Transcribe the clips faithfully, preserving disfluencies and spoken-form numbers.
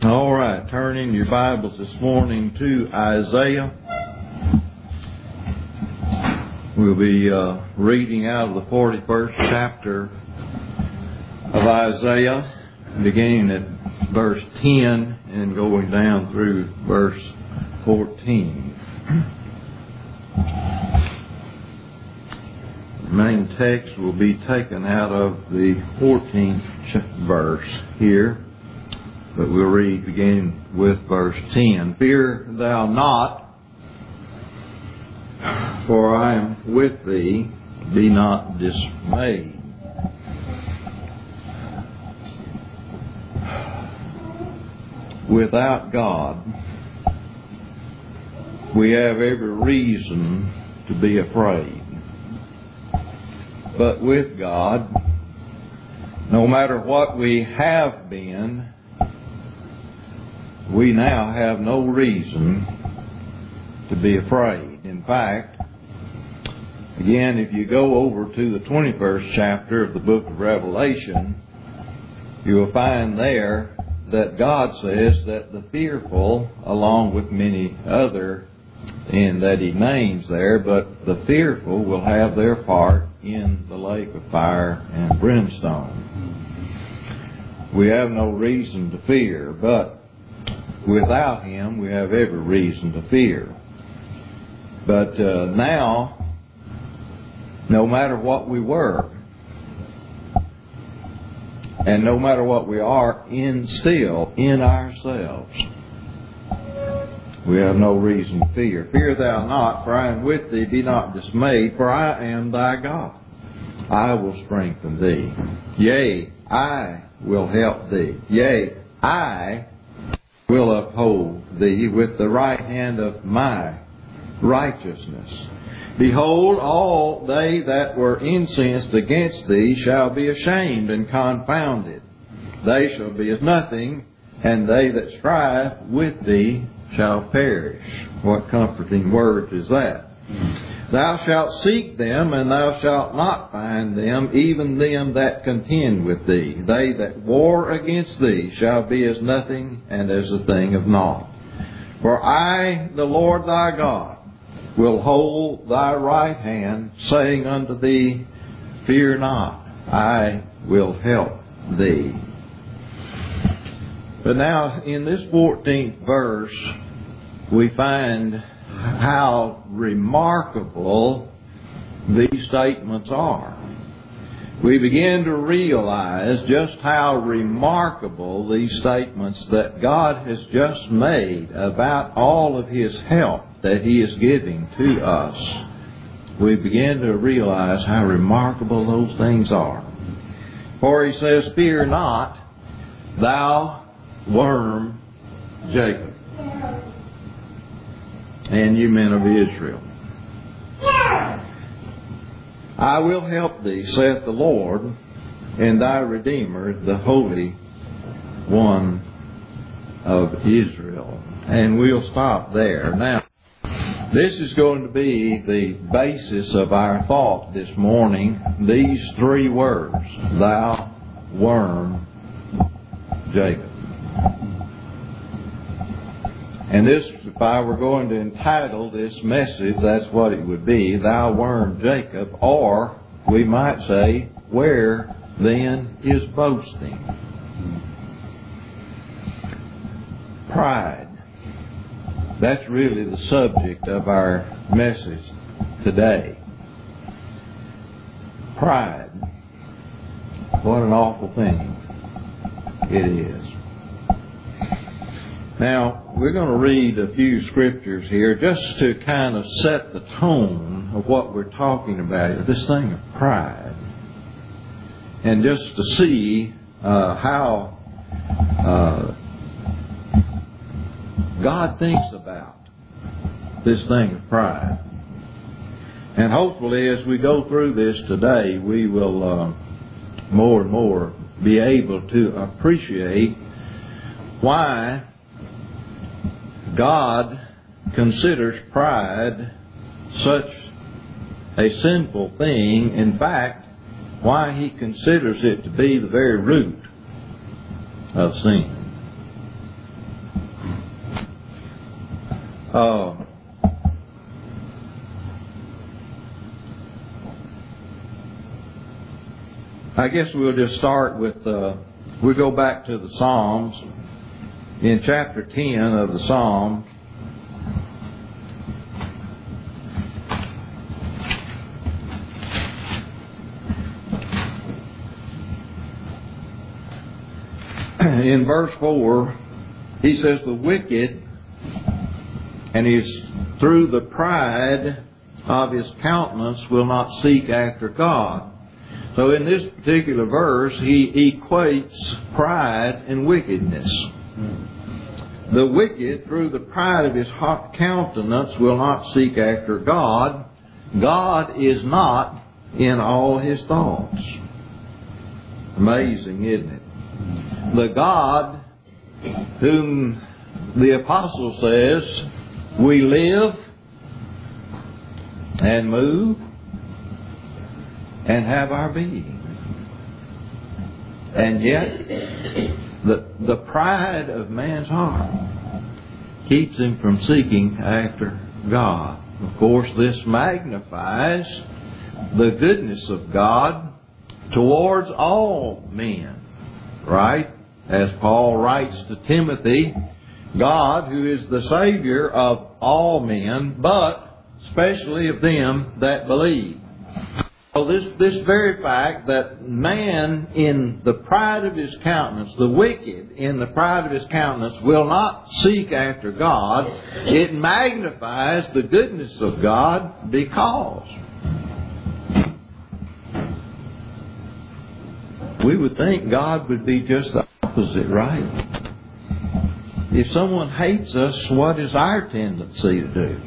All right, turn in your Bibles this morning to Isaiah. We'll be uh, reading out of the forty-first chapter of Isaiah, beginning at verse ten and going down through verse fourteen. The main text will be taken out of the fourteenth verse here. But we'll read beginning with verse ten. Fear thou not, for I am with thee. Be not dismayed. Without God, we have every reason to be afraid. But with God, no matter what we have been, we now have no reason to be afraid. In fact, again, if you go over to the twenty-first chapter of the book of Revelation, you will find there that God says that the fearful, along with many other in that He names there, but the fearful will have their part in the lake of fire and brimstone. We have no reason to fear, but without Him, we have every reason to fear. But uh, now, no matter what we were, and no matter what we are in still in ourselves, we have no reason to fear. Fear thou not, for I am with thee. Be not dismayed, for I am thy God. I will strengthen thee. Yea, I will help thee. Yea, I will uphold thee with the right hand of my righteousness. Behold, all they that were incensed against thee shall be ashamed and confounded. They shall be as nothing, and they that strive with thee shall perish. What comforting word is that? Thou shalt seek them, and thou shalt not find them, even them that contend with thee. They that war against thee shall be as nothing, and as a thing of naught. For I, the Lord thy God, will hold thy right hand, saying unto thee, Fear not, I will help thee. But now, in this fourteenth verse, we find how remarkable these statements are. We begin to realize just how remarkable these statements that God has just made about all of His help that He is giving to us. We begin to realize how remarkable those things are. For He says, Fear not, thou worm Jacob, and you men of Israel. I will help thee, saith the Lord, and thy Redeemer, the Holy One of Israel. And we'll stop there. Now, this is going to be the basis of our thought this morning. These three words, thou worm Jacob. And this, if I were going to entitle this message, that's what it would be, Thou Worm Jacob, or we might say, Where then is boasting? Pride. That's really the subject of our message today. Pride. What an awful thing it is. Now, we're going to read a few scriptures here just to kind of set the tone of what we're talking about, this thing of pride. And just to see uh, how uh, God thinks about this thing of pride. And hopefully as we go through this today, we will uh, more and more be able to appreciate why God considers pride such a sinful thing. In fact, why He considers it to be the very root of sin. Uh, I guess we'll just start with, uh, we go back to the Psalms. In chapter ten of the Psalms, in verse four, he says, the wicked, and he's through the pride of his countenance, will not seek after God. So in this particular verse, he equates pride and wickedness. The wicked, through the pride of his countenance, will not seek after God. God is not in all his thoughts. Amazing, isn't it? The God whom the apostle says we live and move and have our being. And yet, the, the pride of man's heart keeps him from seeking after God. Of course, this magnifies the goodness of God towards all men. Right? As Paul writes to Timothy, God, who is the Savior of all men, but especially of them that believe. So this, this very fact that man in the pride of his countenance, the wicked in the pride of his countenance, will not seek after God, it magnifies the goodness of God, because we would think God would be just the opposite, right? If someone hates us, what is our tendency to do?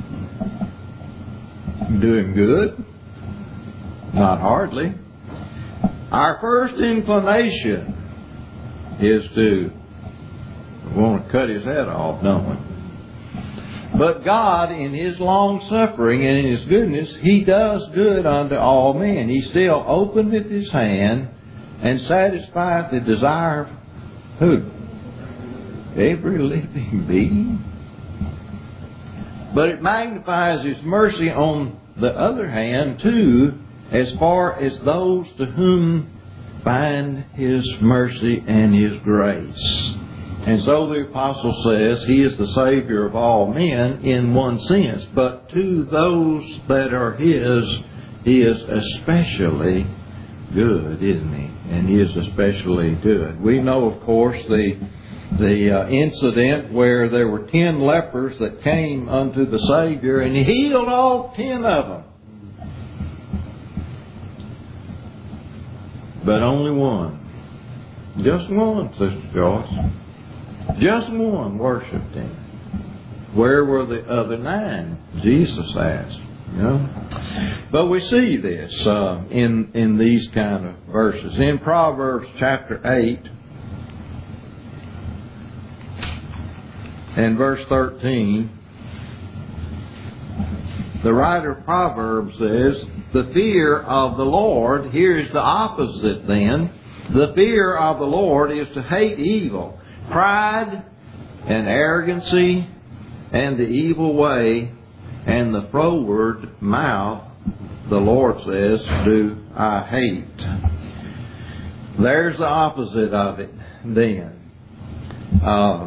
Do him good? Not hardly. Our first inclination is to want to cut his head off, don't we? But God, in His long suffering and in His goodness, He does good unto all men. He still openeth His hand and satisfieth the desire of who? Every living being. But it magnifies His mercy on the other hand too, as far as those to whom find His mercy and His grace. And so the apostle says He is the Savior of all men in one sense, but to those that are His, He is especially good, isn't He? And He is especially good. We know, of course, the the uh, incident where there were ten lepers that came unto the Savior, and He healed all ten of them. But only one. Just one, Sister Joyce. Just one worshipped Him. Where were the other nine? Jesus asked. You know? But we see this uh, in, in these kind of verses. In Proverbs chapter eight and verse thirteen, the writer of Proverbs says, the fear of the Lord, here is the opposite then. The fear of the Lord is to hate evil. Pride and arrogancy and the evil way and the froward mouth, the Lord says, do I hate. There's the opposite of it then. Uh,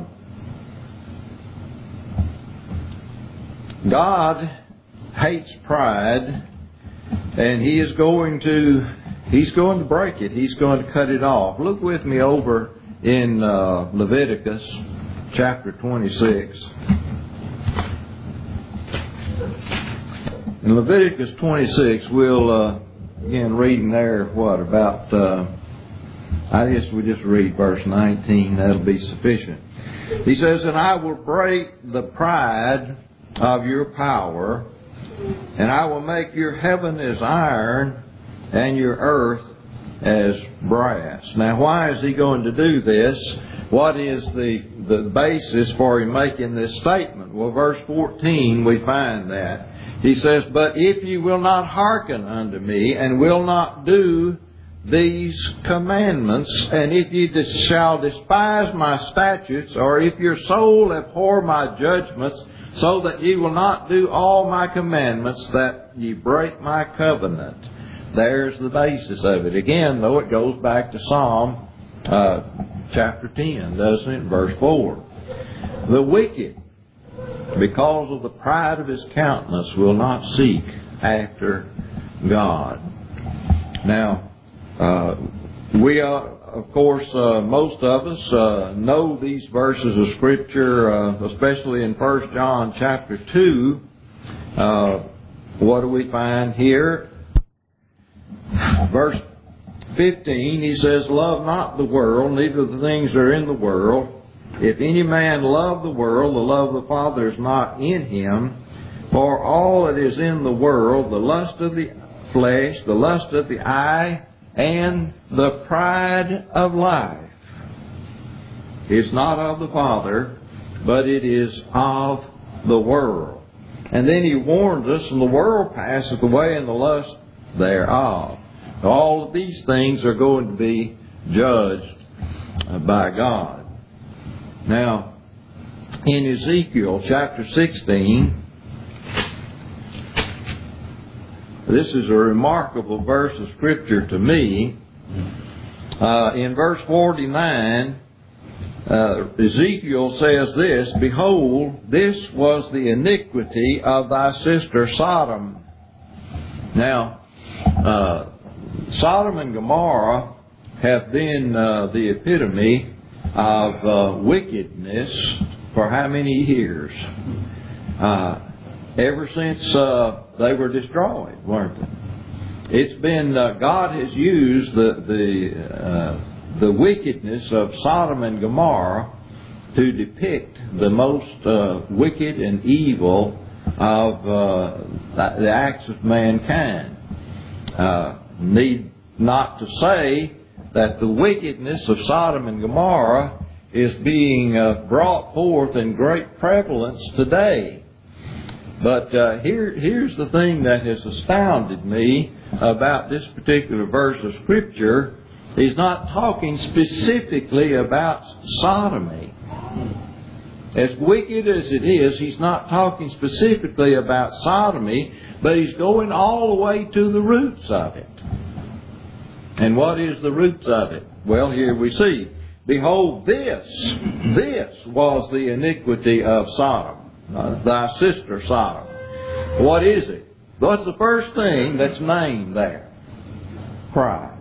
God hates pride, and He is going to He's going to break it. He's going to cut it off. Look with me over in uh, Leviticus chapter twenty-six. In Leviticus twenty-six, we'll uh, again reading there. What about? Uh, I guess we just read verse nineteen. That'll be sufficient. He says, "And I will break the pride of your power, and I will make your heaven as iron and your earth as brass." Now, why is He going to do this? What is the, the basis for Him making this statement? Well, verse fourteen, we find that. He says, "But if you will not hearken unto me, and will not do these commandments, and if ye shall despise my statutes, or if your soul abhor my judgments, so that ye will not do all my commandments, that ye break my covenant. There's the basis of it. Again, though, it goes back to Psalm uh, chapter ten, doesn't it? Verse four. The wicked, because of the pride of his countenance, will not seek after God. Now, uh, we are, of course, uh, most of us uh, know these verses of Scripture, uh, especially in First John chapter two. Uh, what do we find here? Verse fifteen, he says, love not the world, neither the things that are in the world. If any man love the world, the love of the Father is not in him. For all that is in the world, the lust of the flesh, the lust of the eye, and the pride of life, is not of the Father, but it is of the world. And then he warns us, and the world passeth away, and the lust thereof. All of these things are going to be judged by God. Now, in Ezekiel chapter sixteen, this is a remarkable verse of Scripture to me. Uh, in verse forty-nine, uh, Ezekiel says this, behold, this was the iniquity of thy sister Sodom. Now, uh, Sodom and Gomorrah have been uh, the epitome of uh, wickedness for how many years? Uh, ever since uh, they were destroyed, weren't they? It's been, uh, God has used the the uh, the wickedness of Sodom and Gomorrah to depict the most uh, wicked and evil of uh, the acts of mankind. Uh, need not to say that the wickedness of Sodom and Gomorrah is being uh, brought forth in great prevalence today. But uh, here, here's the thing that has astounded me about this particular verse of Scripture. He's not talking specifically about sodomy. As wicked as it is, he's not talking specifically about sodomy, but he's going all the way to the roots of it. And what is the roots of it? Well, here we see. Behold, this, this was the iniquity of Sodom, uh, thy sister Sodom. What is it? What's the first thing that's named there? Pride.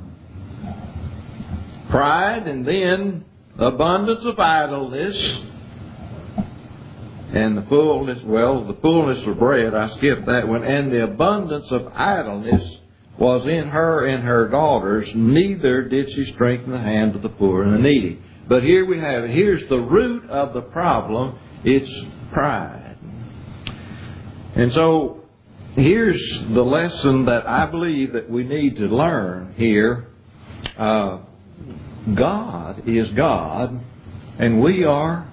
Pride, and then abundance of idleness, and the fullness, well, the fullness of bread, I skipped that one, and the abundance of idleness was in her and her daughters, neither did she strengthen the hand of the poor and the needy. But here we have it. Here's the root of the problem. It's pride. And so here's the lesson that I believe that we need to learn here. Uh, God is God, and we are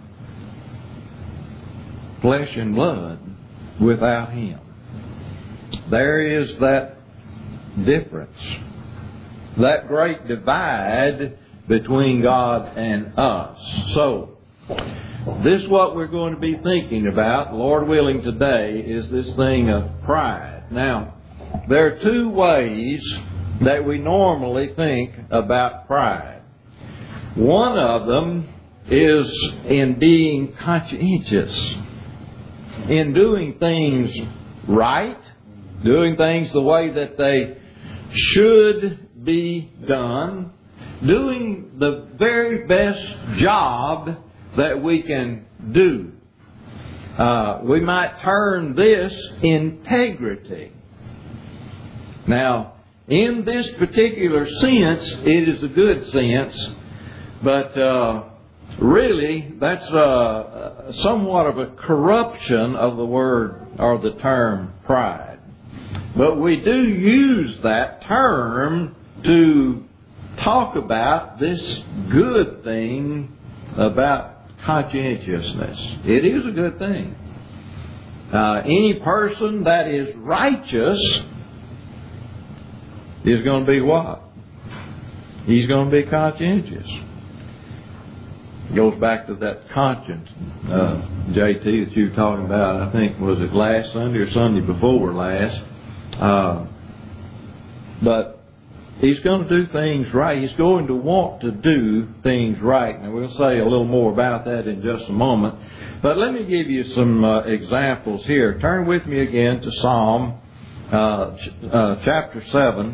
flesh and blood without Him. There is that difference, that great divide between God and us. So, this is what we're going to be thinking about, Lord willing, today, is this thing of pride. Now, there are two ways that we normally think about pride. One of them is in being conscientious, in doing things right, doing things the way that they should be done, doing the very best job that we can do. Uh, we might term this integrity. Now, in this particular sense, it is a good sense, but uh, really that's uh, somewhat of a corruption of the word or the term pride. But we do use that term to talk about this good thing about conscientiousness. It is a good thing. Uh, any person that is righteous is going to be what? He's going to be conscientious. It goes back to that conscience, uh, J T, that you were talking about. I think, was it last Sunday or Sunday before last? Uh, but he's going to do things right. He's going to want to do things right. And we'll say a little more about that in just a moment. But let me give you some uh, examples here. Turn with me again to Psalm uh, ch- uh, chapter seven.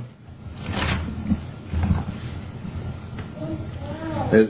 It's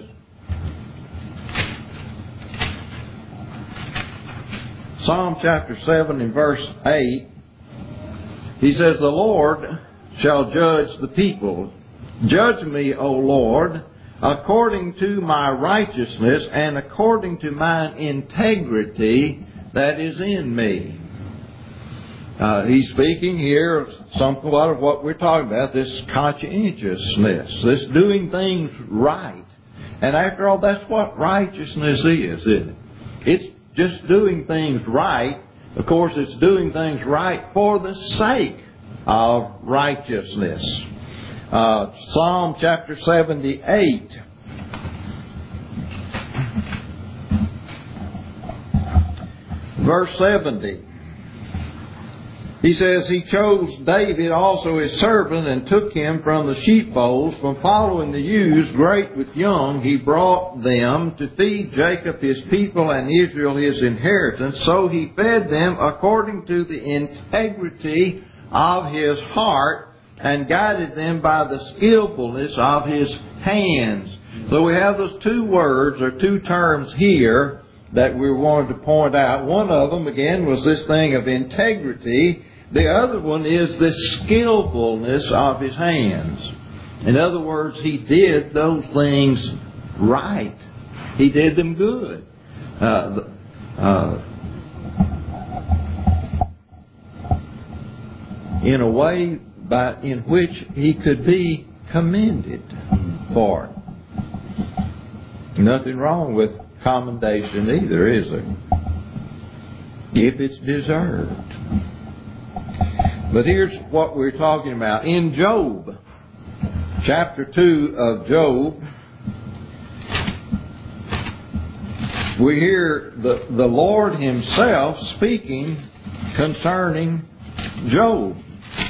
Psalm chapter seven in verse eight. He says, "The Lord shall judge the people. Judge me, O Lord, according to my righteousness and according to mine integrity that is in me." Uh, he's speaking here of somewhat of what we're talking about, this conscientiousness, this doing things right. And after all, that's what righteousness is, isn't it? It's just doing things right. Of course, it's doing things right for the sake of righteousness. Uh, Psalm chapter seventy-eight. Verse seventy. He says, "He chose David also his servant, and took him from the sheepfolds, from following the ewes great with young. He brought them to feed Jacob his people, and Israel his inheritance. So he fed them according to the integrity of his heart, and guided them by the skillfulness of his hands." So we have those two words or two terms here that we wanted to point out. One of them, again, was this thing of integrity. The other one is the skillfulness of his hands. In other words, he did those things right. He did them good. Uh, uh, in a way by, in which he could be commended for it. Nothing wrong with commendation either, is there? If it's deserved. But here's what we're talking about. In Job, chapter two of Job, we hear the, the Lord Himself speaking concerning Job.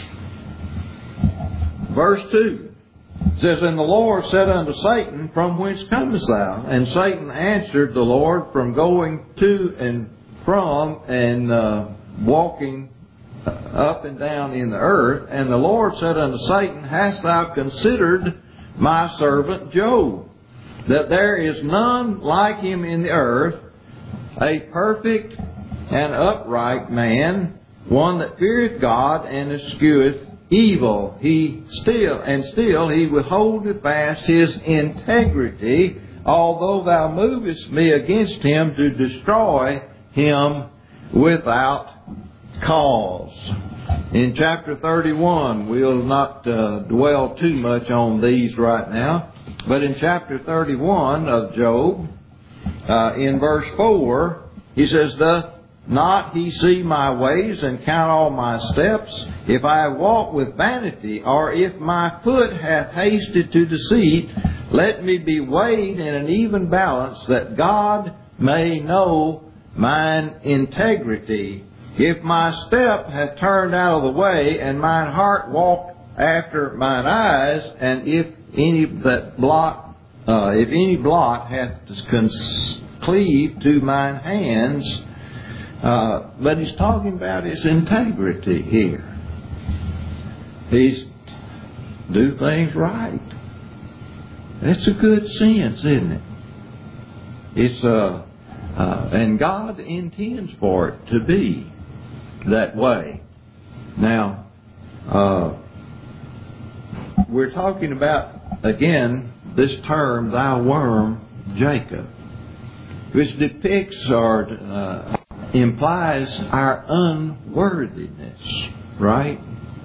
Verse two says, "And the Lord said unto Satan, From whence comest thou? And Satan answered the Lord, From going to and from and uh, walking up and down in the earth. And the Lord said unto Satan, Hast thou considered my servant Job, that there is none like him in the earth, a perfect and upright man, one that feareth God and escheweth evil. He still and still he withholdeth fast his integrity, although thou movest me against him to destroy him without cause." In chapter thirty-one, we'll not uh, dwell too much on these right now, but in chapter thirty-one of Job, uh, in verse four, he says, "Doth not he see my ways and count all my steps? If I walk with vanity, or if my foot hath hasted to deceit, let me be weighed in an even balance, that God may know mine integrity. If my step hath turned out of the way, and mine heart walked after mine eyes, and if any that blot, uh, if any blot hath cleaved to mine hands." Uh, but he's talking about his integrity here. He's do things right. That's a good sense, isn't it? It's uh, uh, and God intends for it to be that way. Now, uh, we're talking about again this term, "thy worm Jacob," which depicts or uh, implies our unworthiness, right?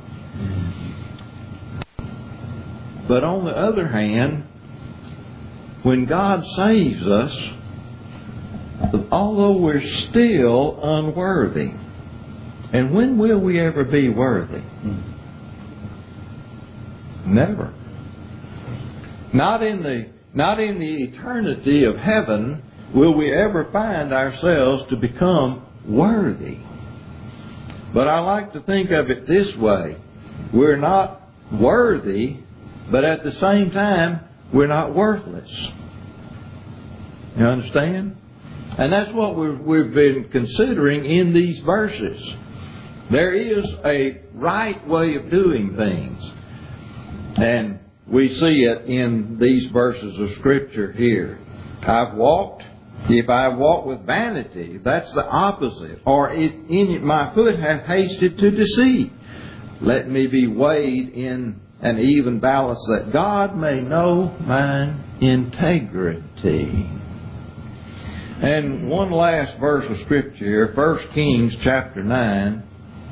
But on the other hand, when God saves us, although we're still unworthy, and when will we ever be worthy? Never. Not in the, not in the eternity of heaven will we ever find ourselves to become worthy. But I like to think of it this way. We're not worthy, but at the same time, we're not worthless. You understand? And that's what we've, we've been considering in these verses. There is a right way of doing things. And we see it in these verses of Scripture here. I've walked, if I walk with vanity, that's the opposite. Or if in it my foot hath hasted to deceive, let me be weighed in an even balance, that God may know mine integrity. And one last verse of Scripture here, First Kings chapter nine.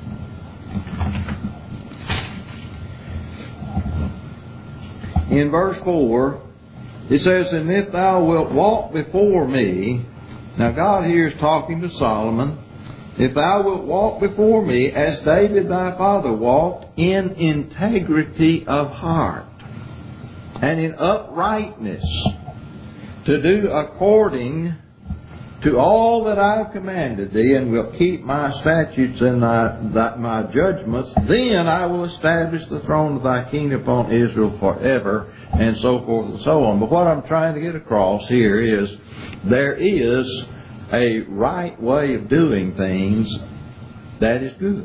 In verse four, it says, and if thou wilt walk before me, now God here is talking to Solomon, if thou wilt walk before me as David thy father walked, in integrity of heart and in uprightness, to do according to all that I have commanded thee, and will keep my statutes and thy, thy, my judgments, then I will establish the throne of thy kingdom upon Israel forever, and so forth and so on. But what I'm trying to get across here is there is a right way of doing things that is good.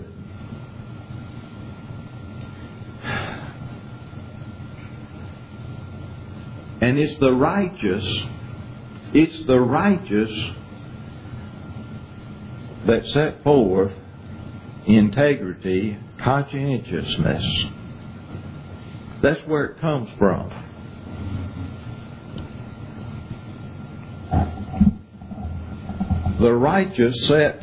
And it's the righteous, it's the righteous that set forth integrity, conscientiousness. That's where it comes from. The righteous set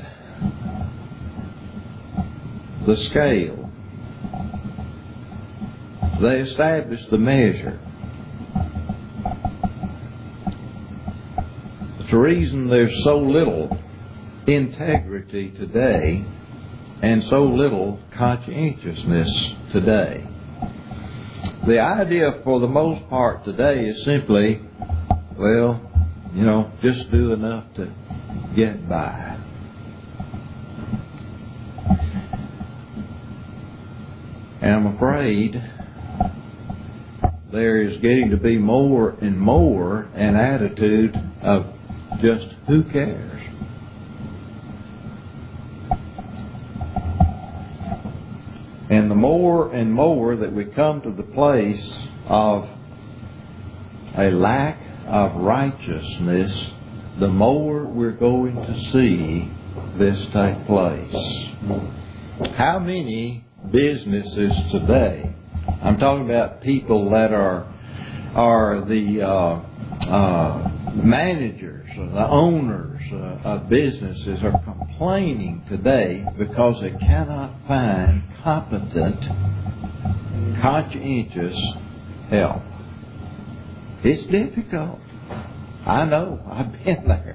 the scale. They establish the measure. It's the reason there's so little integrity today and so little conscientiousness today. The idea for the most part today is simply, well, you know, just do enough to get by. And I'm afraid there is getting to be more and more an attitude of just who cares. And the more and more that we come to the place of a lack of righteousness, the more we're going to see this take place. How many businesses today, I'm talking about people that are are the uh, uh, managers, the owners uh, of businesses, are complaining today because they cannot find competent, conscientious help. It's difficult. I know. I've been there.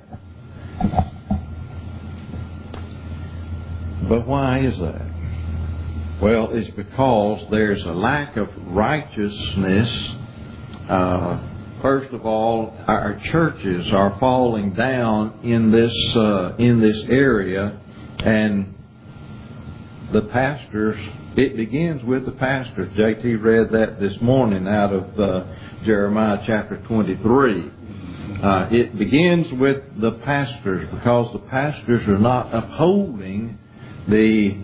But why is that? Well, it's because there's a lack of righteousness. Uh, first of all, our churches are falling down in this uh, in this area, and the pastors. It begins with the pastors. J T read that this morning out of uh, Jeremiah chapter twenty-three. Uh, it begins with the pastors because the pastors are not upholding the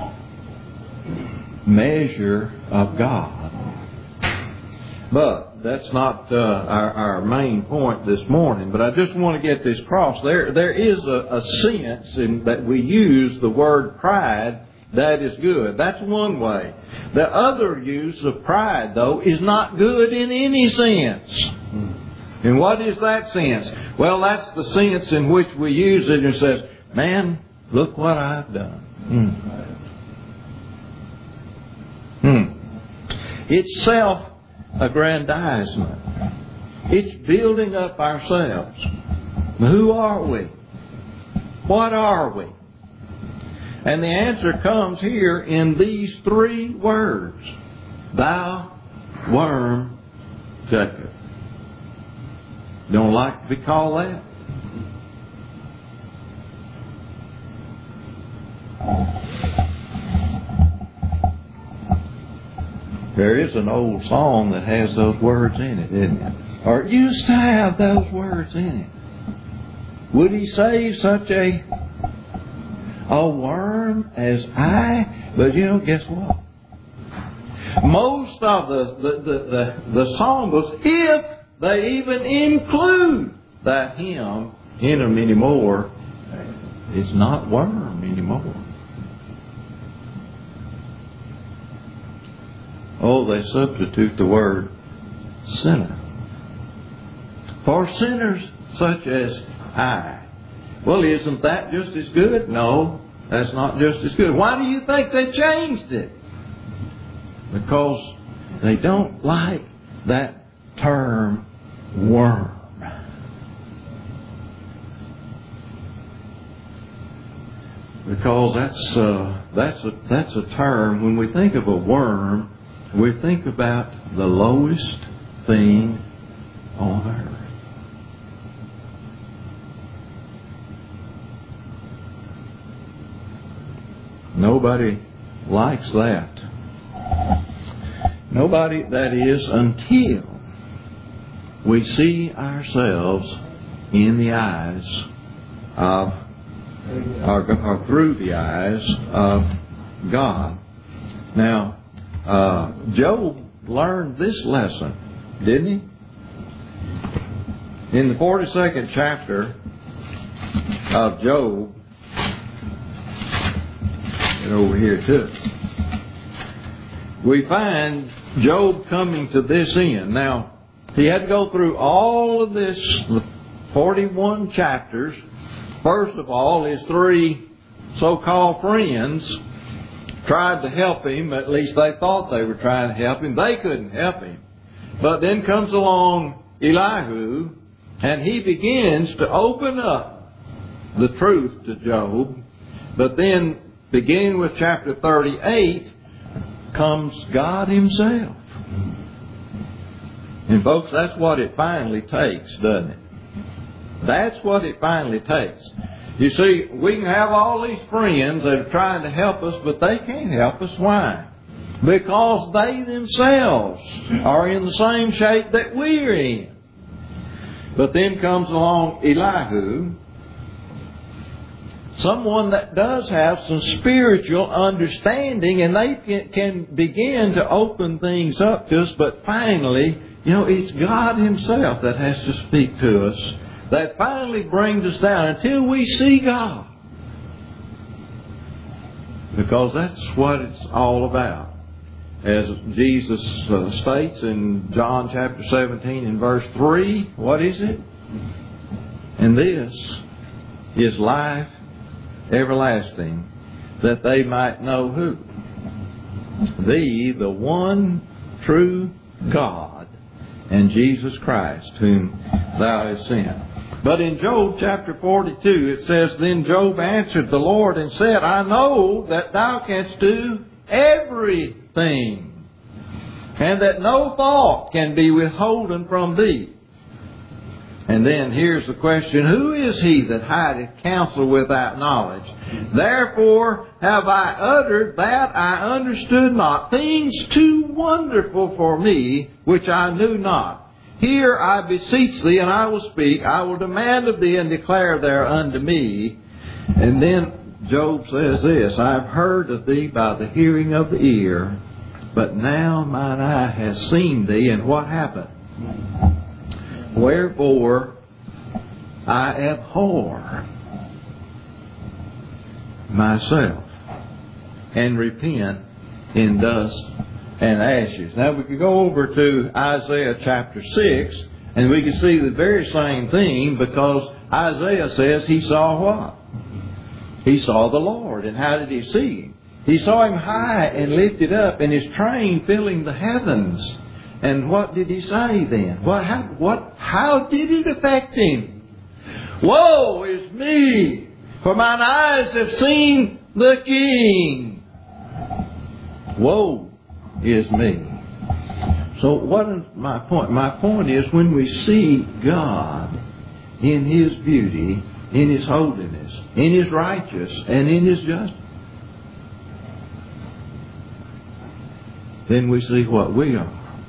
measure of God. But that's not uh, our, our main point this morning. But I just want to get this across. There, there is a, a sense in that we use the word pride that is good. That's one way. The other use of pride, though, is not good in any sense. And what is that sense? Well, that's the sense in which we use it and says, man, look what I've done. Hmm. Hmm. It's self-aggrandizement. It's building up ourselves. Who are we? What are we? And the answer comes here in these three words. Thou worm, Jacob. You don't like to be called that? There is an old song that has those words in it, isn't it? Or it used to have those words in it. Would he save such a a worm as I? But you know, guess what? Most of the the, the, the, the song goes, if they even include that hymn in them anymore, it's not worm anymore. Oh, they substitute the word sinner. For sinners such as I. Well, isn't that just as good? No, that's not just as good. Why do you think they changed it? Because they don't like that term worm. Because that's uh, that's a that's a term. When we think of a worm, we think about the lowest thing on earth. Nobody likes that. Nobody, that is, until we see ourselves in the eyes of, or, or through the eyes of God. Now, uh, Job learned this lesson, didn't he? In the forty-second chapter of Job, and over here too, we find Job coming to this end. Now, he had to go through all of this, forty-one chapters. First of all, his three so-called friends tried to help him. At least they thought they were trying to help him. They couldn't help him. But then comes along Elihu, and he begins to open up the truth to Job. But then, beginning with chapter thirty-eight, comes God Himself. And folks, that's what it finally takes, doesn't it? That's what it finally takes. You see, we can have all these friends that are trying to help us, but they can't help us. Why? Because they themselves are in the same shape that we're in. But then comes along Elihu, someone that does have some spiritual understanding, and they can, can begin to open things up to us. But finally, you know, it's God Himself that has to speak to us, that finally brings us down until we see God. Because that's what it's all about. As Jesus uh, states in John chapter seventeen and verse three, what is it? And this is life everlasting, that they might know who? Thee, the one true God, and Jesus Christ, whom thou hast sent. But in Job chapter forty-two, it says, Then Job answered the Lord and said, I know that thou canst do everything, and that no thought can be withholden from thee. And then here's the question, Who is he that hideth counsel without knowledge? Therefore have I uttered that I understood not, things too wonderful for me, which I knew not. Here I beseech thee, and I will speak. I will demand of thee, and declare there unto me. And then Job says this, I have heard of thee by the hearing of the ear, but now mine eye has seen thee. And what happened? Wherefore I abhor myself, and repent in dust and ashes. Now we could go over to Isaiah chapter six, and we can see the very same thing, because Isaiah says he saw what? He saw the Lord. And how did he see Him? He saw Him high and lifted up, and His train filling the heavens. And what did he say then? What? How, what? How did it affect him? Woe is me, for mine eyes have seen the King. Woe is me. So what is my point? My point is when we see God in His beauty, in His holiness, in His righteousness, and in His justice, then we see what we are.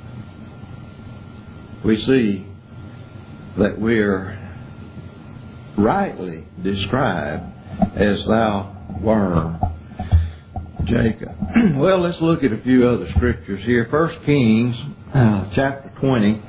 We see that we're rightly described as thou worm, Jacob. Well, let's look at a few other scriptures here. First Kings uh, chapter twenty.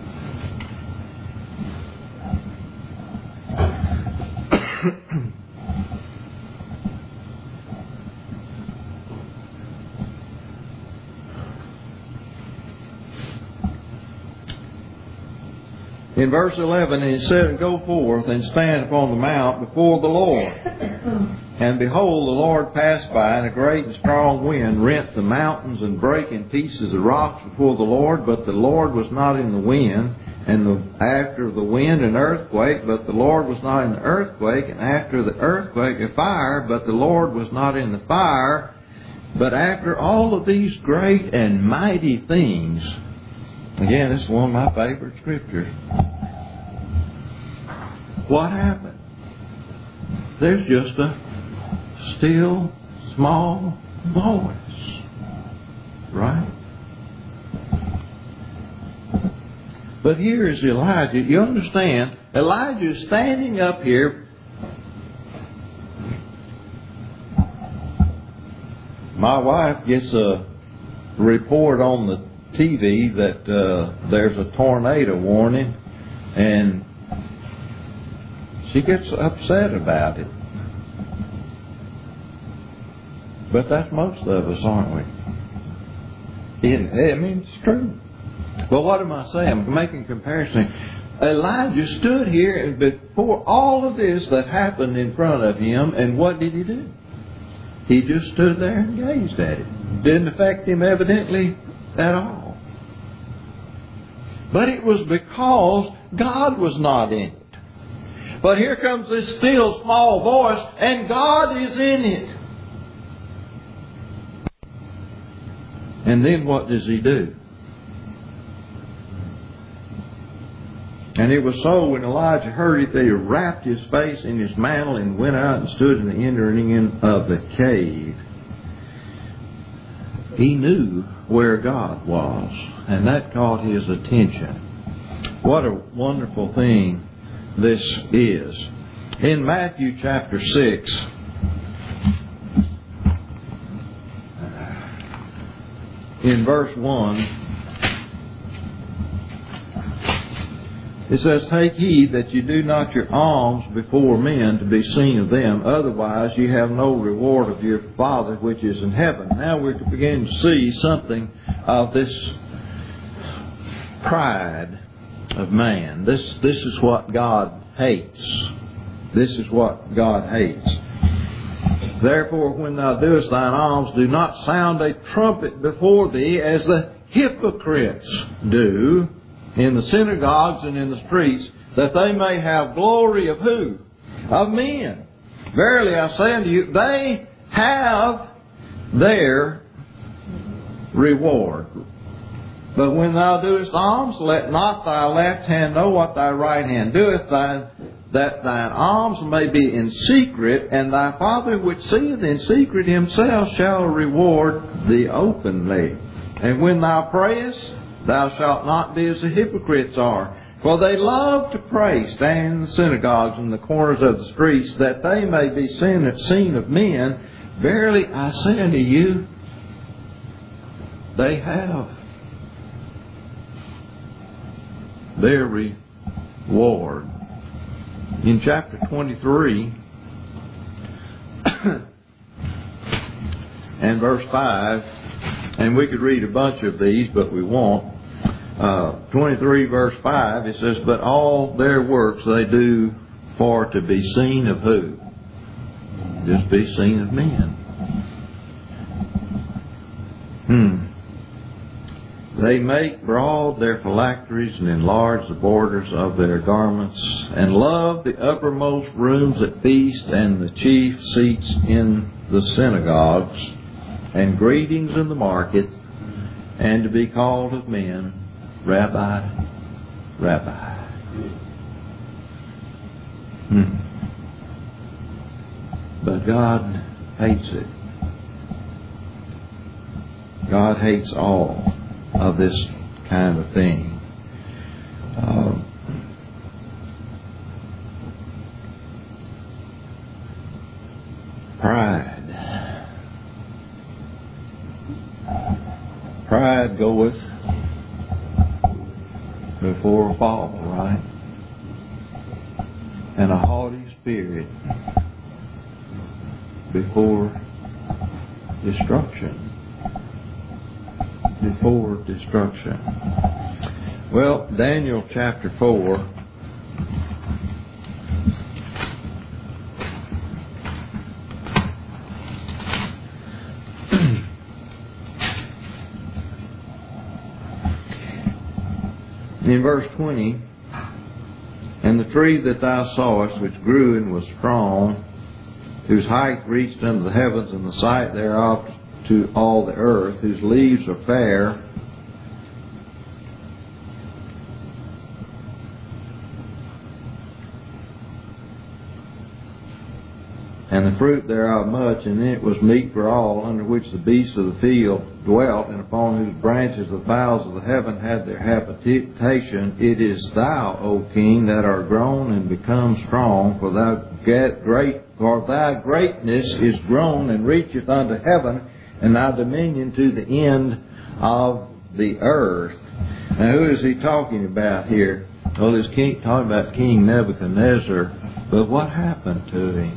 In verse eleven, and he said, Go forth and stand upon the mount before the Lord. And behold, the Lord passed by, and a great and strong wind rent the mountains and brake in pieces the rocks before the Lord. But the Lord was not in the wind, and the, after the wind an earthquake. But the Lord was not in the earthquake, and after the earthquake a fire. But the Lord was not in the fire. But after all of these great and mighty things, again, this is one of my favorite scriptures. What happened? There's just a still, small voice. Right? But here is Elijah. You understand, Elijah is standing up here. My wife gets a report on the T V that uh, there's a tornado warning, and she gets upset about it. But that's most of us, aren't we? It, I mean, it's true. But what am I saying? I'm making a comparison. Elijah stood here, and before all of this that happened in front of him, and what did he do? He just stood there and gazed at it. Didn't affect him evidently at all. But it was because God was not in it. But here comes this still small voice, and God is in it. And then what does He do? And it was so when Elijah heard it that he wrapped his face in his mantle and went out and stood in the entering in of the cave. He knew where God was, and that caught his attention. What a wonderful thing this is. In Matthew chapter six, in verse one, it says, Take heed that you do not your alms before men to be seen of them, otherwise you have no reward of your Father which is in heaven. Now we're beginning to see something of this pride of man. This, this is what God hates. This is what God hates. Therefore, when thou doest thine alms, do not sound a trumpet before thee, as the hypocrites do in the synagogues and in the streets, that they may have glory of who? Of men. Verily I say unto you, they have their reward. But when thou doest alms, let not thy left hand know what thy right hand doeth, thine, that thine alms may be in secret, and thy Father which seeth in secret himself shall reward thee openly. And when thou prayest, thou shalt not be as the hypocrites are, for they love to pray, stand in the synagogues and the corners of the streets, that they may be seen, seen of men. Verily I say unto you, they have their reward. In chapter twenty-three and verse five, and we could read a bunch of these, but we won't. Uh, twenty-three verse five, it says, But all their works they do for to be seen of who? Just be seen of men. Hmm. They make broad their phylacteries and enlarge the borders of their garments, and love the uppermost rooms at feast and the chief seats in the synagogues, and greetings in the market, and to be called of men. Rabbi, Rabbi. Hmm. But God hates it. God hates all of this kind of thing. Uh, pride. Pride goeth before a fall, right? And a haughty spirit before destruction. Before destruction. Well, Daniel chapter four. In verse twenty, and the tree that thou sawest, which grew and was strong, whose height reached unto the heavens, and the sight thereof to all the earth, whose leaves are fair, and the fruit thereof much, and it was meat for all, under which the beasts of the field dwelt, and upon whose branches the fowls of the heaven had their habitation. It is thou, O King, that art grown and become strong, for thou get great, for thy greatness is grown and reacheth unto heaven, and thy dominion to the end of the earth. Now, who is he talking about here? Well, he's king, talking about King Nebuchadnezzar. But what happened to him?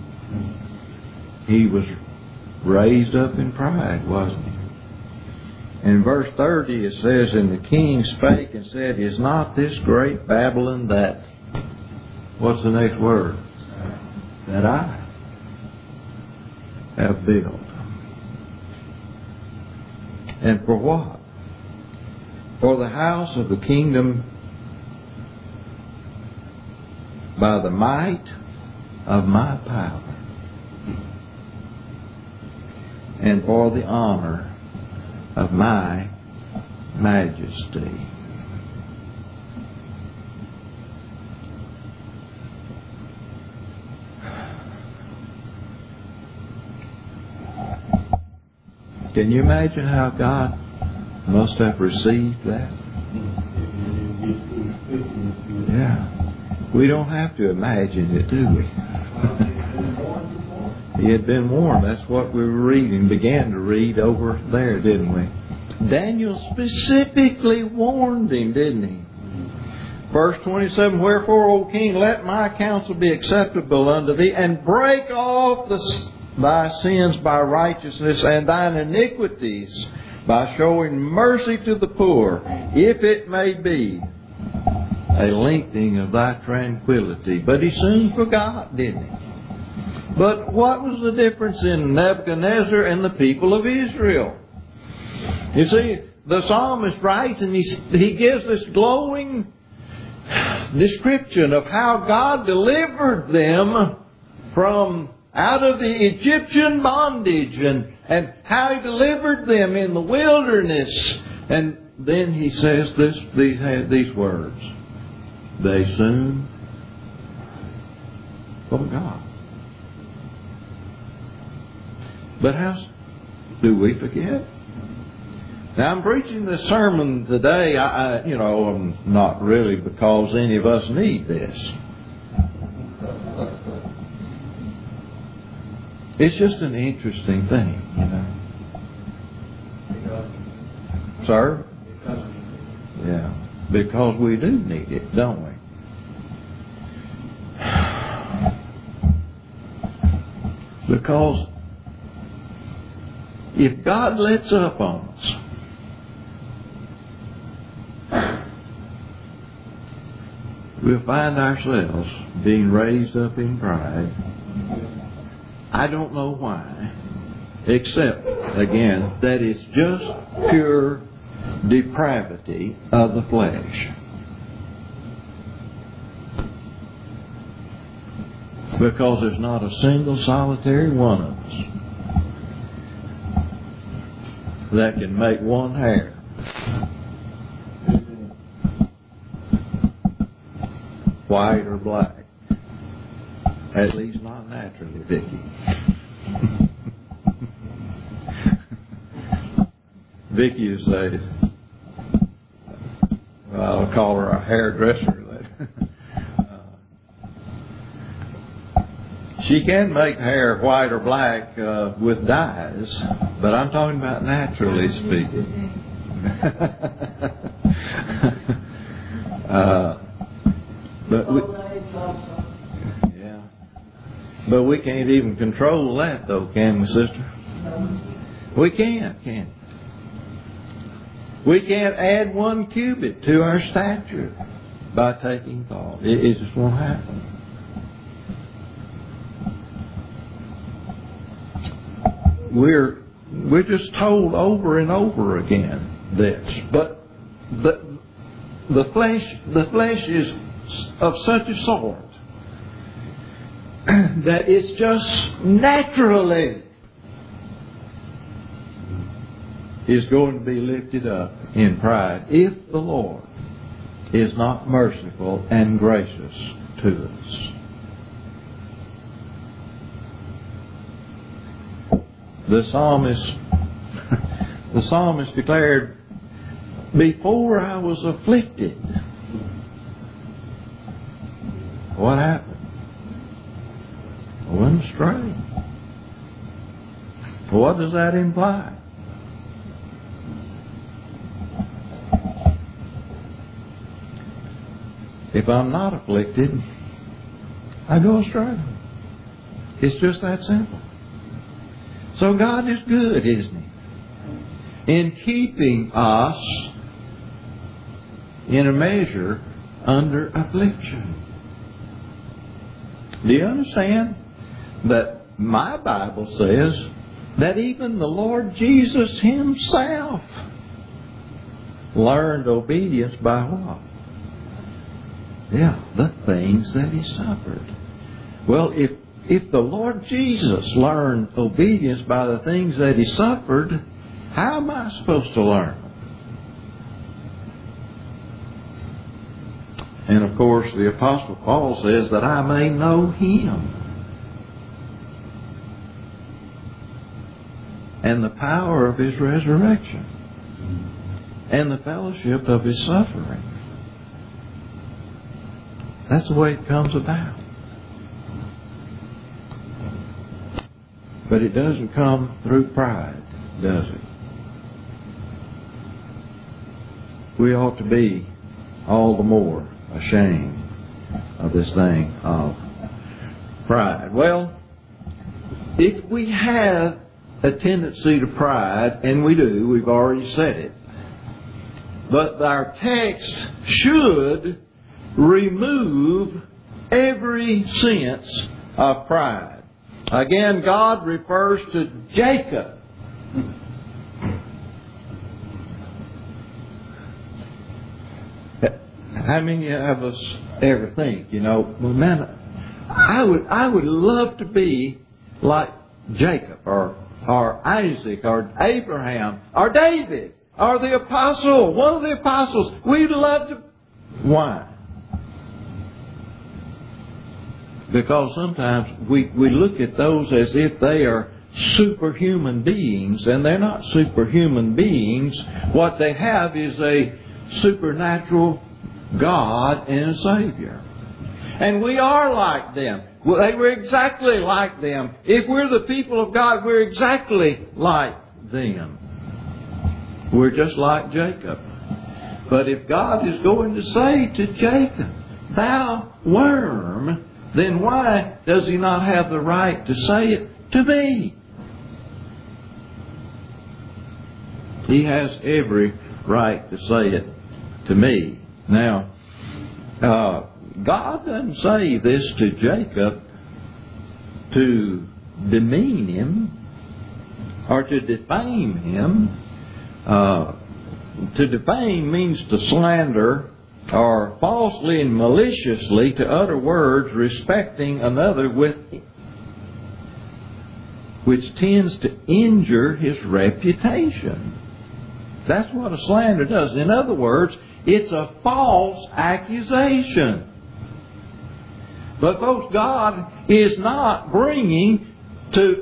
He was raised up in pride, wasn't he? In verse thirty it says, and the king spake and said, is not this great Babylon that, what's the next word? That I have built. And for what? For the house of the kingdom by the might of my power, and for the honor of my majesty. Can you imagine how God must have received that? Yeah. We don't have to imagine it, do we? He had been warned. That's what we were reading, began to read over there, didn't we? Daniel specifically warned him, didn't he? Verse twenty-seven, wherefore, O king, let my counsel be acceptable unto thee, and break off the thy sins by righteousness, and thine iniquities by showing mercy to the poor, if it may be a lengthening of thy tranquility. But he soon forgot, didn't he? But what was the difference in Nebuchadnezzar and the people of Israel? You see, the psalmist writes and he, he gives this glowing description of how God delivered them from out of the Egyptian bondage, and, and how He delivered them in the wilderness. And then He says this, these, these words. They soon forgot. But how do we forget? Now, I'm preaching this sermon today, I, I, you know, um, not really because any of us need this. It's just an interesting thing, you know. Sir? Yeah. Because we do need it, don't we? Because if God lets up on us, we'll find ourselves being raised up in pride. I don't know why, except, again, that it's just pure depravity of the flesh. Because there's not a single solitary one of us that can make one hair white or black. At least not naturally, Vicky. Vicky is a, well, I'll call her a hairdresser. She can make hair white or black uh, with dyes, but I'm talking about naturally speaking. uh, but we, yeah, but we can't even control that, though, can we, sister? We can't, can we? We can't add one cubit to our stature by taking thought. It, it just won't happen. We're we're just told over and over again this, but the the flesh the flesh is of such a sort that it's just naturally is going to be lifted up in pride if the Lord is not merciful and gracious to us. The psalmist, the psalmist declared, before I was afflicted. What happened? I went astray. What does that imply? If I'm not afflicted, I go astray. It's just that simple. So God is good, isn't He? In keeping us, in a measure, under affliction. Do you understand that my Bible says that even the Lord Jesus Himself learned obedience by what? Yeah, the things that He suffered. Well, if If the Lord Jesus learned obedience by the things that He suffered, how am I supposed to learn? And of course, the Apostle Paul says that I may know Him and the power of His resurrection and the fellowship of His suffering. That's the way it comes about. But it doesn't come through pride, does it? We ought to be all the more ashamed of this thing of pride. Well, if we have a tendency to pride, and we do, we've already said it, but our text should remove every sense of pride. Again, God refers to Jacob. How many of us ever think, you know, well, man, I would I would love to be like Jacob or or Isaac or Abraham or David or the apostle, one of the apostles. We'd love to. Why? Because sometimes we, we look at those as if they are superhuman beings, and they're not superhuman beings. What they have is a supernatural God and a Savior. And we are like them. Well, they were exactly like them. If we're the people of God, we're exactly like them. We're just like Jacob. But if God is going to say to Jacob, "Thou worm," then why does He not have the right to say it to me? He has every right to say it to me. Now, uh, God doesn't say this to Jacob to demean him or to defame him. Uh, to defame means to slander or falsely and maliciously to utter words respecting another with which tends to injure his reputation. That's what a slander does. In other words, it's a false accusation. But folks, God is not bringing to,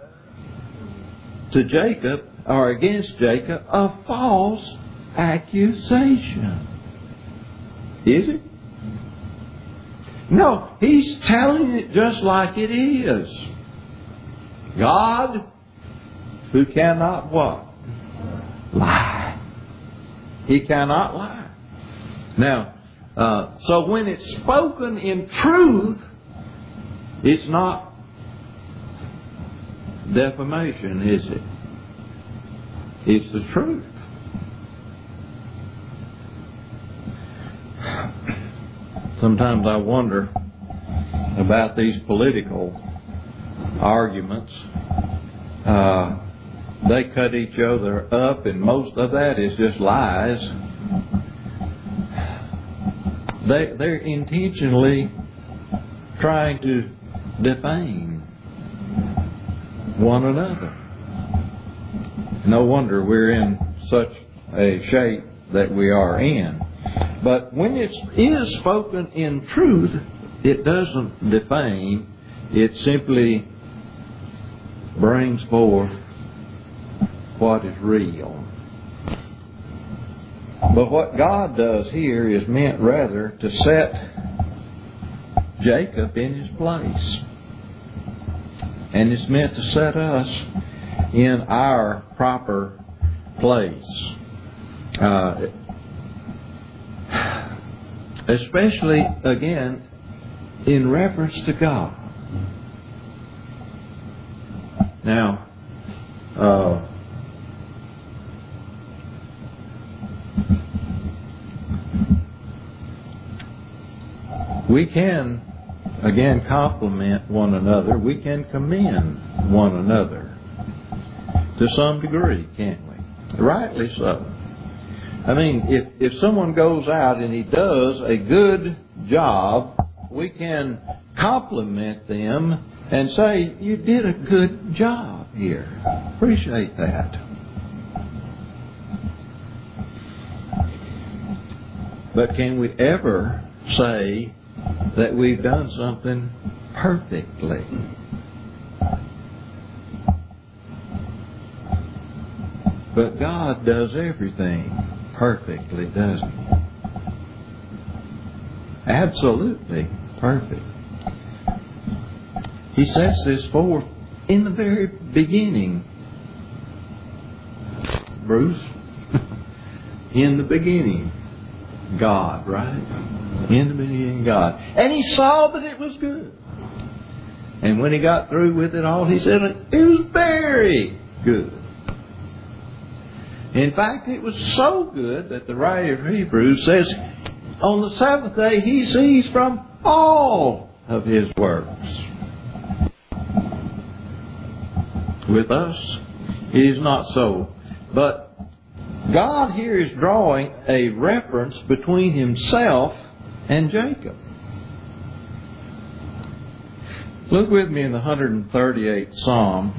to Jacob, or against Jacob, a false accusation. Is it? No, He's telling it just like it is. God, who cannot what? Lie. He cannot lie. Now, uh, so when it's spoken in truth, it's not defamation, is it? It's the truth. Sometimes I wonder about these political arguments. Uh, they cut each other up, and most of that is just lies. They, they're intentionally trying to defame one another. No wonder we're in such a shape that we are in. But when it is spoken in truth, it doesn't defame. It simply brings forth what is real. But what God does here is meant rather to set Jacob in his place. And it's meant to set us in our proper place. Uh, especially, again, in reference to God. Now, uh, we can, again, compliment one another. We can commend one another to some degree, can't we? Rightly so. I mean, if, if someone goes out and he does a good job, we can compliment them and say, you did a good job here. Appreciate that. But can we ever say that we've done something perfectly? But God does everything perfectly, doesn't He? Absolutely perfect. He sets this forth in the very beginning. Bruce? In the beginning, God, right? In the beginning, God. And He saw that it was good. And when He got through with it all, He said, it was very good. In fact, it was so good that the writer of Hebrews says, on the seventh day He ceased from all of His works. With us, it is not so. But God here is drawing a reference between Himself and Jacob. Look with me in the one hundred thirty-eighth Psalm.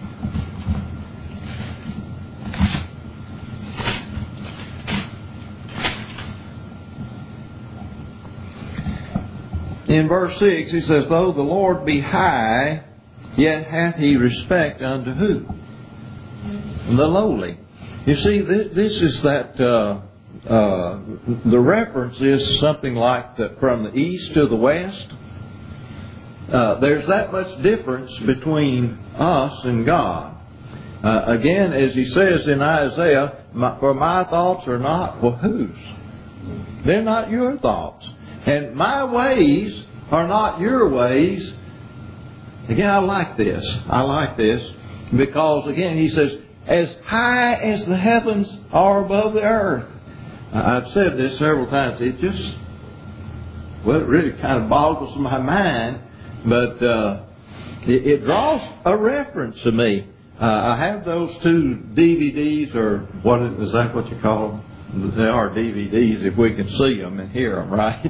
In verse six, he says, though the Lord be high, yet hath He respect unto who? The lowly. You see, this, this is that, uh, uh, the reference is something like that from the east to the west. Uh, there's that much difference between us and God. Uh, again, as He says in Isaiah, my, for my thoughts are not, well, whose? They're not your thoughts. And my ways are not your ways. Again, I like this. I like this because, again, He says, as high as the heavens are above the earth. I've said this several times. It just, well, it really kind of boggles my mind, but uh, it, it draws a reference to me. Uh, I have those two D V Ds, or what is that? What you call them? They are D V Ds if we can see them and hear them, right?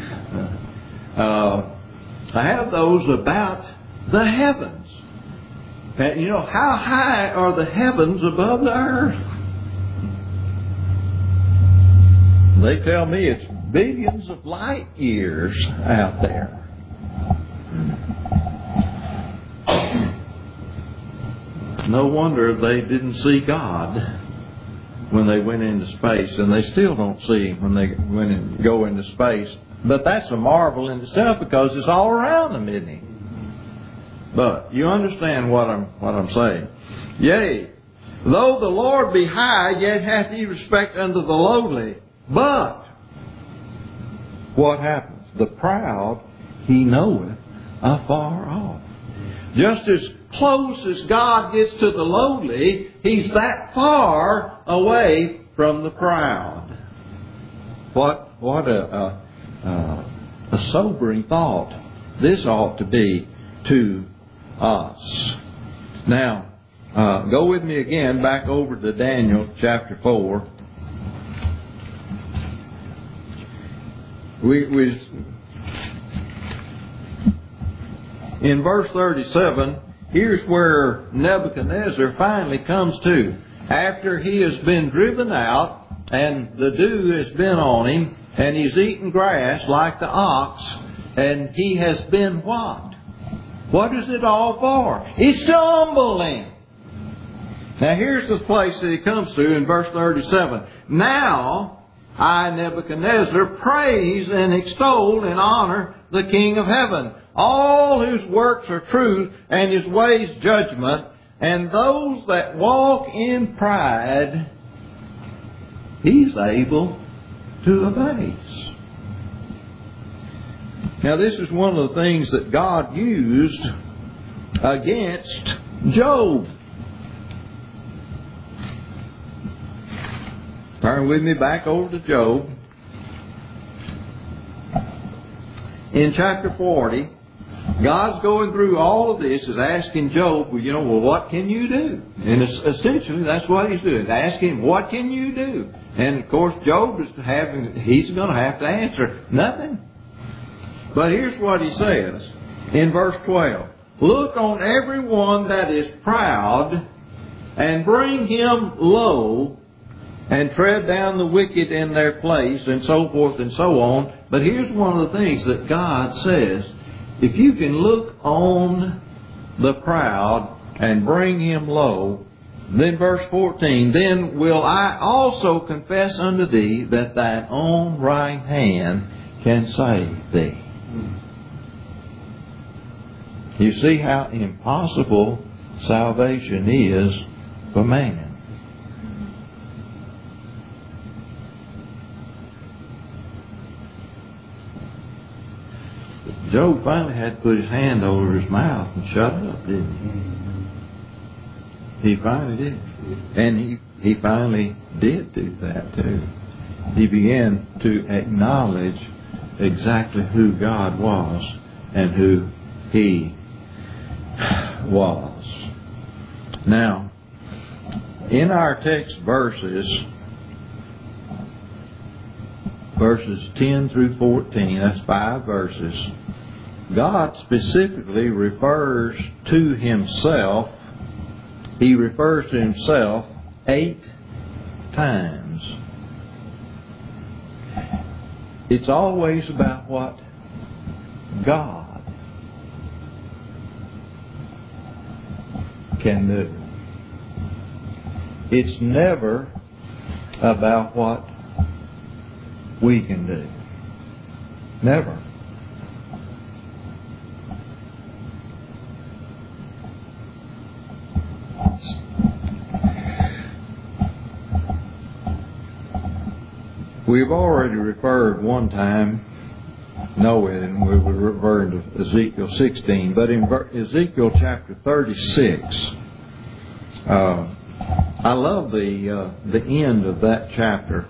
uh, I have those about the heavens. And you know, how high are the heavens above the earth? They tell me it's billions of light years out there. no wonder they didn't see God when they went into space, and they still don't see Him when they when and go into space. But that's a marvel in itself because it's all around them, isn't He? But you understand what I'm what I'm saying. Yea, though the Lord be high, yet hath He respect unto the lowly. But what happens? The proud He knoweth afar off. Just as close as God gets to the lowly, He's that far away from the proud. What what a a, a sobering thought this ought to be to us. Now, uh, go with me again back over to Daniel chapter four. We we in verse thirty-seven. Here's where Nebuchadnezzar finally comes to. After he has been driven out and the dew has been on him and he's eaten grass like the ox, and he has been what? What is it all for? He's stumbling. Now here's the place that he comes to in verse thirty-seven. Now I, Nebuchadnezzar, praise and extol and honor the King of heaven, all whose works are truth and His ways judgment, and those that walk in pride He's able to abase. Now this is one of the things that God used against Job. Turn with me back over to Job. In chapter forty, God's going through all of this, is asking Job, well, you know, well, what can you do? And essentially, that's what He's doing. Asking him, what can you do? And of course, Job is having, he's going to have to answer nothing. But here's what he says in verse twelve. Look on every one that is proud, and bring him low, and tread down the wicked in their place, and so forth and so on. But here's one of the things that God says. If you can look on the proud and bring him low, then verse fourteen, then will I also confess unto thee that thine own right hand can save thee. You see how impossible salvation is for man. Job finally had to put his hand over his mouth and shut up, didn't he? He finally did. And he, he finally did do that too. He began to acknowledge exactly who God was and who He was. Now, in our text verses, verses ten through fourteen, that's five verses, God specifically refers to Himself. He refers to Himself eight times. It's always about what God can do. It's never about what we can do. Never. We've already referred one time, no, and we were referring to Ezekiel sixteen, but in Ezekiel chapter thirty-six, uh, I love the uh, the end of that chapter.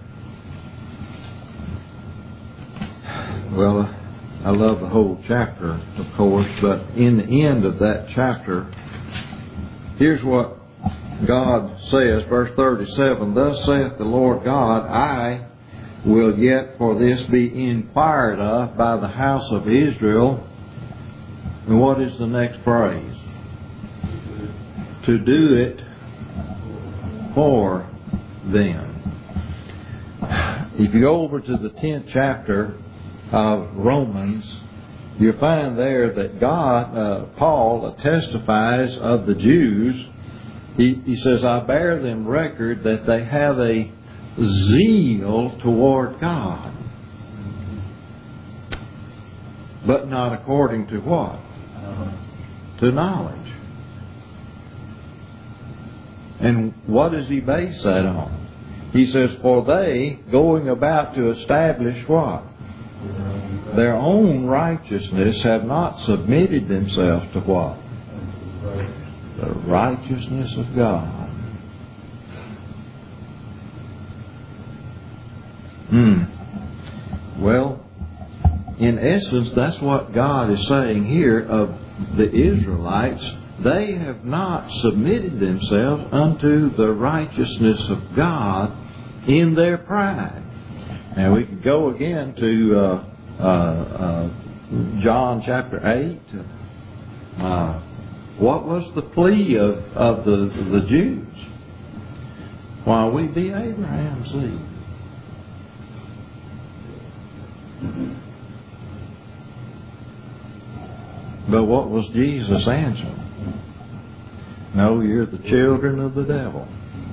Well, I love the whole chapter, of course, but in the end of that chapter, here's what God says, verse thirty-seven, Thus saith the Lord God, I will yet for this be inquired of by the house of Israel. And what is the next phrase? To do it for them. If you go over to the tenth chapter of Romans, you find there that God, uh, Paul testifies of the Jews He, he says, I bear them record that they have a zeal toward God. But not according to what? To knowledge. And what does he base that on? He says, for they, going about to establish what? Their own righteousness, have not submitted themselves to what? The righteousness of God. Hmm. Well, in essence, that's what God is saying here of the Israelites. They have not submitted themselves unto the righteousness of God in their pride. And we could go again to uh, uh, uh, John chapter eight. Uh, what was the plea of, of the, the Jews? Why, we be Abraham's seed. But what was Jesus' answer? No, you're the children of the devil.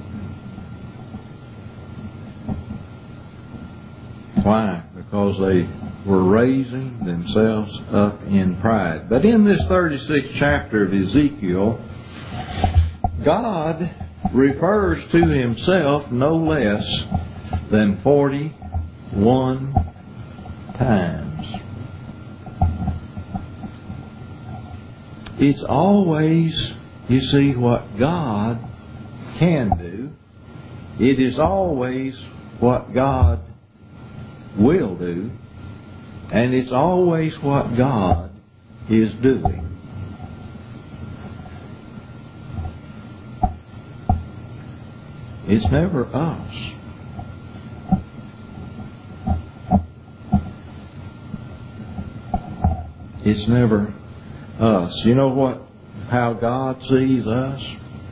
Why? Because they were raising themselves up in pride. But in this thirty-sixth chapter of Ezekiel, God refers to Himself no less than forty-one times. It's always, you see, what God can do. It is always what God will do. And it's always what God is doing. It's never us. It's never us. You know what? How God sees us?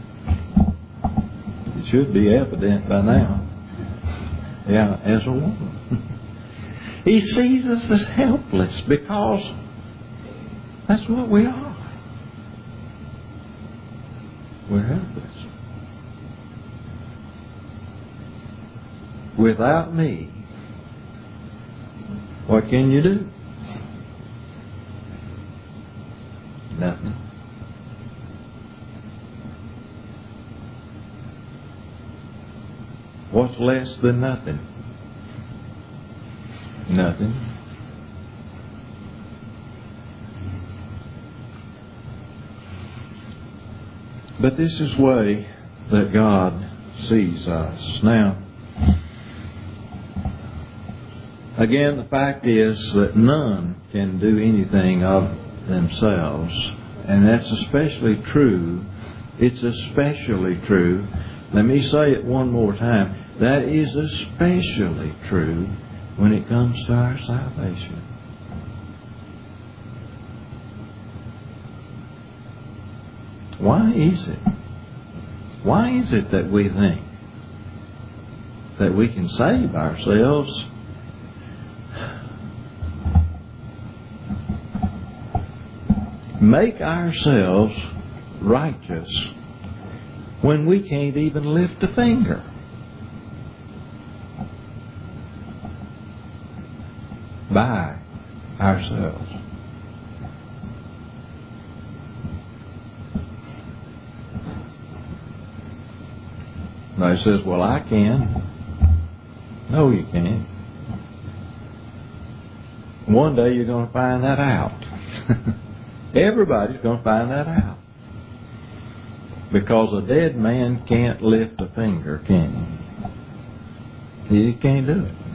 It should be evident by now. Yeah, as a woman. He sees us as helpless because that's what we are. We're helpless. Without me, what can you do? Nothing. What's less than nothing? Nothing. But this is the way that God sees us. Now, again, the fact is that none can do anything of themselves. And that's especially true. It's especially true. Let me say it one more time. That is especially true when it comes to our salvation. Why is it? Why is it that we think that we can save ourselves? Make ourselves righteous when we can't even lift a finger? By ourselves. Now he says, well, I can. No, you can't. One day you're going to find that out. Everybody's going to find that out. Because a dead man can't lift a finger, can he? He can't do it.